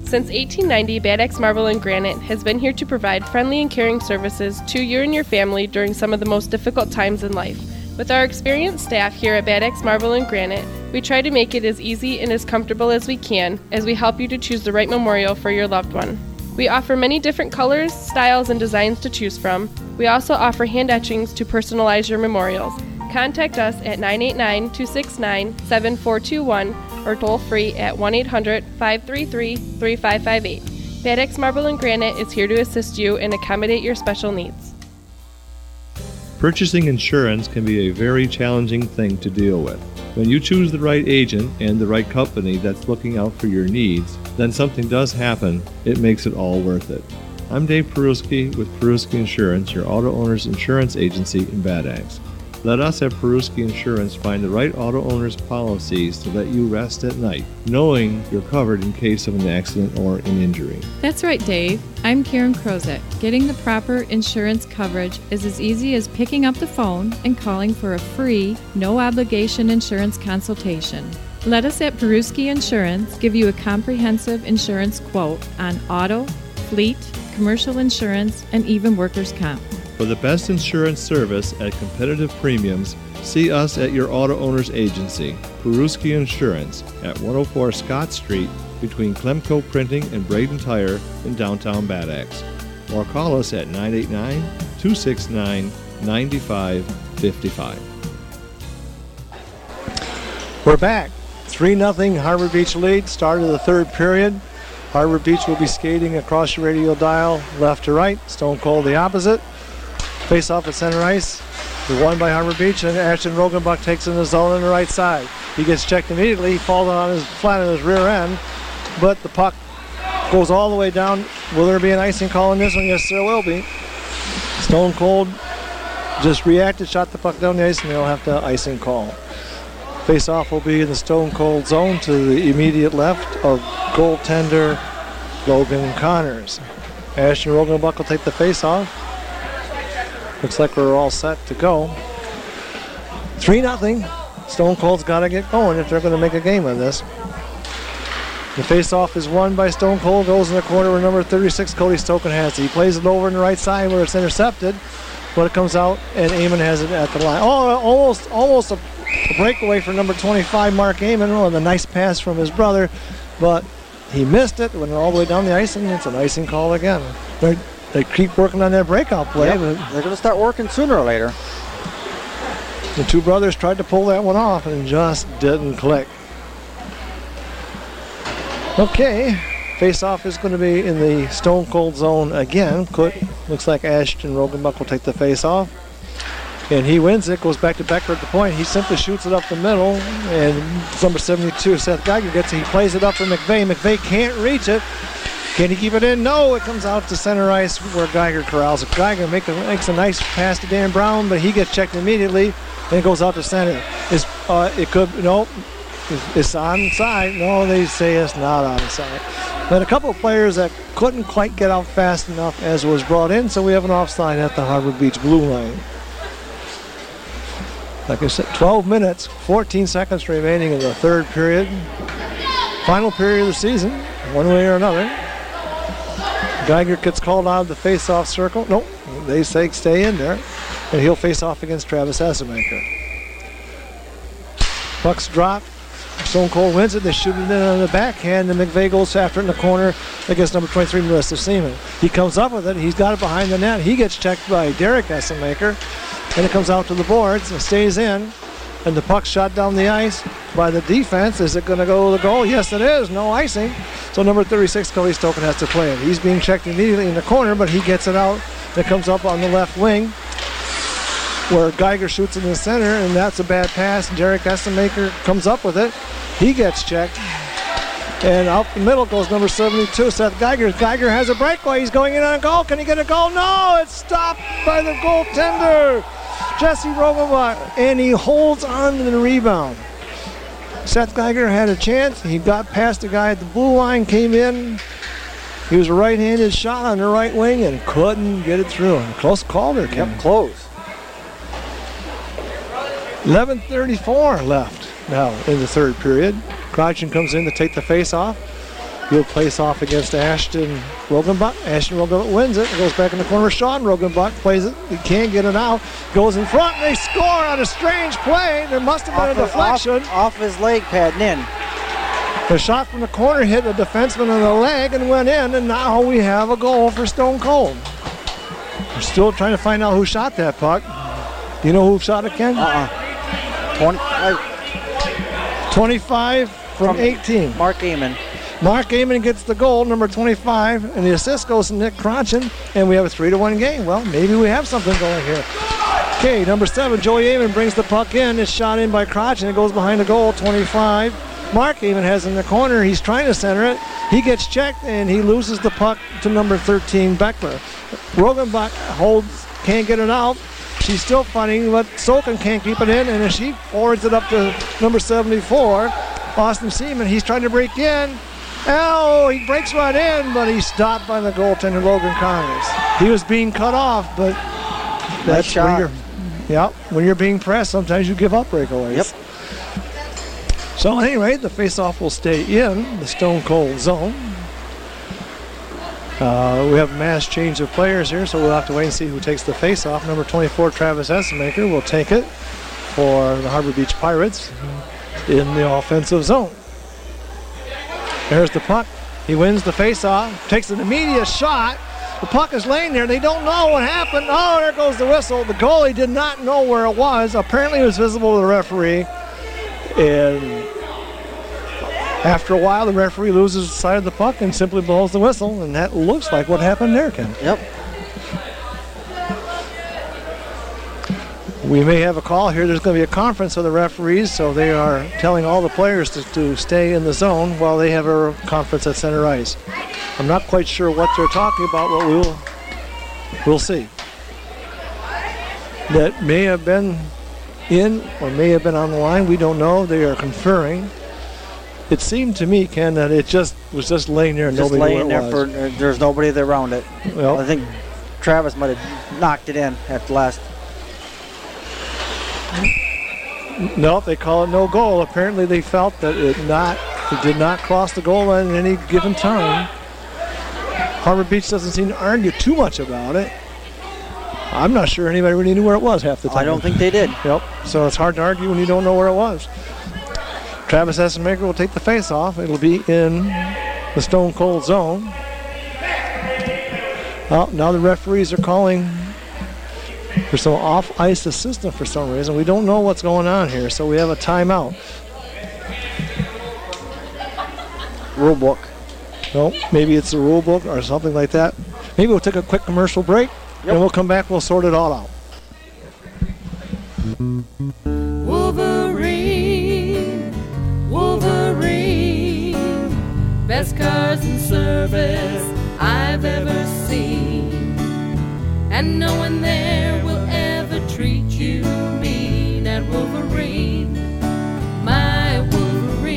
Since 1890, Bad Axe Marble and Granite has been here to provide friendly and caring services to you and your family during some of the most difficult times in life. With our experienced staff here at Bad Axe Marble and Granite, we try to make it as easy and as comfortable as we can as we help you to choose the right memorial for your loved one. We offer many different colors, styles, and designs to choose from. We also offer hand etchings to personalize your memorials. Contact us at 989-269-7421 or toll free at 1-800-533-3558. Bad Axe Marble and Granite is here to assist you and accommodate your special needs. Purchasing insurance can be a very challenging thing to deal with. When you choose the right agent and the right company that's looking out for your needs, then something does happen. It makes it all worth it. I'm Dave Peruski with Peruski Insurance, your auto owner's insurance agency in Bad Axe. Let us at Peruski Insurance find the right auto owner's policies to let you rest at night, knowing you're covered in case of an accident or an injury. That's right, Dave. I'm Karen Crozet. Getting the proper insurance coverage is as easy as picking up the phone and calling for a free, no-obligation insurance consultation. Let us at Peruski Insurance give you a comprehensive insurance quote on auto, fleet, commercial insurance, and even workers' comp. For the best insurance service at competitive premiums, see us at your auto owner's agency, Peruski Insurance, at 104 Scott Street between Clemco Printing and Braden Tire in downtown Bad Axe. Or call us at 989-269-9555. We're back. 3-0 Harbor Beach lead, start of the third period. Harbor Beach will be skating across your radial dial left to right, Stone Cold the opposite. Face off at center ice, the one by Harbor Beach, and Ashton Rogenbuck takes in the zone on the right side. He gets checked immediately, he falls on his flat on his rear end, but the puck goes all the way down. Will there be an icing call in this one? Yes, there will be. Stone Cold just reacted, shot the puck down the ice, and they'll have the icing call. Face off will be in the Stone Cold zone to the immediate left of goaltender Logan Connors. Ashton Rogenbuck will take the face off. Looks like we're all set to go. 3-0. Stone Cold's got to get going if they're going to make a game of this. The face-off is won by Stone Cold. Goes in the corner where number 36, Cody Stoken has it. He plays it over on the right side where it's intercepted. But it comes out, and Amon has it at the line. Oh, almost a breakaway for number 25, Mark Amon. Oh, and a nice pass from his brother. But he missed it. Went all the way down the ice, and it's an icing call again. They keep working on that breakout play. Yep, they're going to start working sooner or later. The two brothers tried to pull that one off and just didn't click. Okay, face-off is going to be in the Stone Cold zone again. Looks like Ashton Rogenbuck will take the face-off. And he wins it, goes back to Becker at the point. He simply shoots it up the middle, and number 72, Seth Geiger, gets it. He plays it up for McVeigh. McVeigh can't reach it. Can he keep it in? No, it comes out to center ice where Geiger corrals it. Geiger makes a nice pass to Dan Brown, but he gets checked immediately, and it goes out to center. It's onside. No, they say it's not onside. But a couple of players that couldn't quite get out fast enough as was brought in, so we have an offside at the Harbor Beach blue line. Like I said, 12 minutes, 14 seconds remaining in the third period. Final period of the season, one way or another. Geiger gets called out of the face-off circle. Nope, they say stay in there. And he'll face off against Travis Essemaker. Puck's dropped. Stone Cold wins it. They shoot it in on the backhand, and McVeigh goes after it in the corner against number 23, Melissa Seaman. He comes up with it. He's got it behind the net. He gets checked by Derek Essemaker, and it comes out to the boards and stays in. And the puck shot down the ice by the defense. Is it going to go to the goal? Yes, it is. No icing. So number 36, Cody Stoken, has to play it. He's being checked immediately in the corner, but he gets it out. It comes up on the left wing where Geiger shoots in the center, and that's a bad pass. Derek Essemaker comes up with it. He gets checked. And out the middle goes number 72, Seth Geiger. Geiger has a breakaway. He's going in on goal. Can he get a goal? No, it's stopped by the goaltender, Jesse Rogenbuck, and he holds on to the rebound. Seth Geiger had a chance. He got past the guy at the blue line, came in. He was a right-handed shot on the right wing and couldn't get it through. And close call there, Ken. Yep, close. 11:34 left now in the third period. Crouchen comes in to take the face off. Good place off against Ashton Rogenbach. Ashton Rogenbach wins it. It goes back in the corner. Sean Rogenbach plays it. He can't get it out. Goes in front, and they score on a strange play. There must have been a deflection. Off his leg padding in. The shot from the corner hit a defenseman in the leg and went in, and now we have a goal for Stone Cold. We're still trying to find out who shot that puck. Do you know who shot it, Ken? 25 from 18. Mark Amon. Mark Amon gets the goal, number 25, and the assist goes to Nick Crotchin, and we have a 3-1 game. Well, maybe we have something going here. Okay, number 7, Joey Amon brings the puck in. It's shot in by Crotchin. It goes behind the goal, 25. Mark Amon has in the corner. He's trying to center it. He gets checked, and he loses the puck to number 13, Beckler. Rogenbach holds, can't get it out. She's still fighting, but Sokin can't keep it in, and she forwards it up to number 74, Austin Seaman. He's trying to break in. Oh, he breaks right in, but he's stopped by the goaltender, Logan Connors. He was being cut off, but that's where when you're being pressed, sometimes you give up breakaways. Yep. So anyway, the faceoff will stay in the Stone Cold zone. We have a mass change of players here, so we'll have to wait and see who takes the faceoff. Number 24, Travis Essemaker, will take it for the Harbor Beach Pirates in the offensive zone. There's the puck. He wins the faceoff, takes an immediate shot. The puck is laying there. They don't know what happened. Oh, there goes the whistle. The goalie did not know where it was. Apparently it was visible to the referee. And after a while, the referee loses sight of the puck and simply blows the whistle. And that looks like what happened there, Ken. Yep. We may have a call here. There's going to be a conference of the referees, so they are telling all the players to stay in the zone while they have a conference at center ice. I'm not quite sure what they're talking about, but we'll see. That may have been in or may have been on the line. We don't know. They are conferring. It seemed to me, Ken, that it was just laying there and nobody knew where it was. There's nobody around it. Well, I think Travis might have knocked it in at the last. No, they call it no goal. Apparently they felt that it did not cross the goal line at any given time. Harbor Beach doesn't seem to argue too much about it. I'm not sure anybody really knew where it was half the time. I don't think they did. Yep, so it's hard to argue when you don't know where it was. Travis Essemaker will take the face-off. It'll be in the Stone Cold zone. Well, now the referees are calling for some off-ice assistance for some reason. We don't know what's going on here, so we have a timeout. Rule book. No, maybe it's the rule book or something like that. Maybe we'll take a quick commercial break, and we'll come back. We'll sort it all out. Wolverine, Wolverine, best cars and service I've ever seen, and no one there will ever treat you mean at Wolverine, my Wolverine.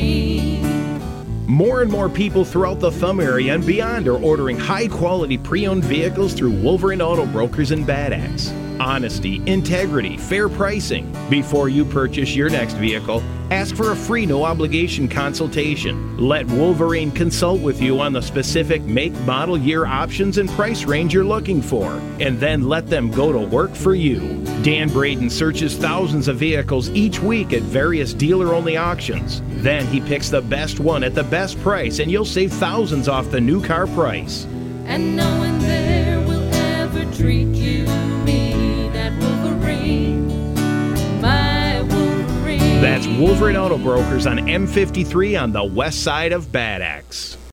More and more people throughout the Thumb area and beyond are ordering high-quality pre-owned vehicles through Wolverine Auto Brokers in Bad Axe. Honesty, integrity, fair pricing. Before you purchase your next vehicle, ask for a free no-obligation consultation. Let Wolverine consult with you on the specific make, model, year options and price range you're looking for, and then let them go to work for you. Dan Braden searches thousands of vehicles each week at various dealer-only auctions. Then he picks the best one at the best price, and you'll save thousands off the new car price. And no one there will ever treat you mean at Wolverine, my Wolverine. That's Wolverine Auto Brokers on M53 on the west side of Bad Axe.